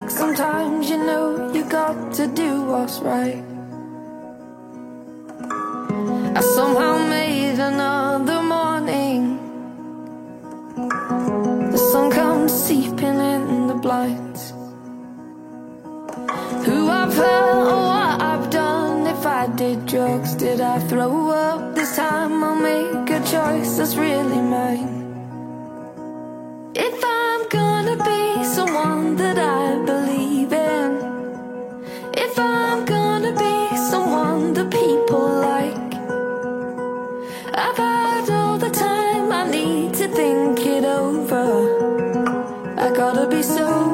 Sometimes you know you got to do what's right. I somehow made another morning. The sun comes seeping in the blinds. Who I've hurt or what I've done. If I did drugs, did I throw up? This time I'll make a choice that's really mine. If I'm gonna be someone that I believe in, if I'm gonna be someone that people like, I've had all the time I need to think it over. I gotta be so